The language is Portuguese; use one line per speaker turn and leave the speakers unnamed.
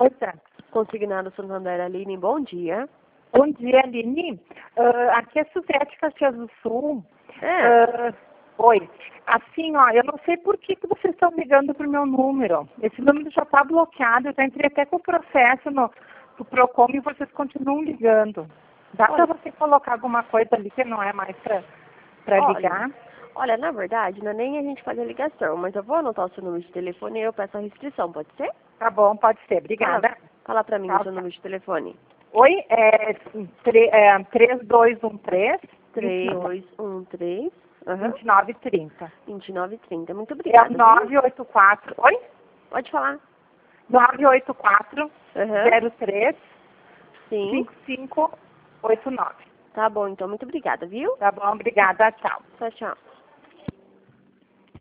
Pois é.
Consignado Santander, Aline, bom dia.
Bom dia, Aline. Aqui é Suzete Caxias do Sul. Oi. Assim, ó, eu não sei por que vocês estão ligando pro meu número. Esse número já está bloqueado, eu já entrei até com o processo no Procon e vocês continuam ligando. Dá para você colocar alguma coisa ali que não é mais para ligar?
Olha, na verdade, não é nem a gente fazer a ligação, mas eu vou anotar o seu número de telefone e eu peço a restrição, pode ser?
Tá bom, pode ser. Obrigada.
Fala pra mim
Tá,
o seu número de telefone.
Oi, 3213
3213
2930.
2930. Muito
É
obrigada.
o 984. Oi?
Pode falar.
984 03
Sim.
5589.
Tá bom, então. Muito obrigada, viu?
Tá bom, obrigada. Tchau.
Tchau, tchau.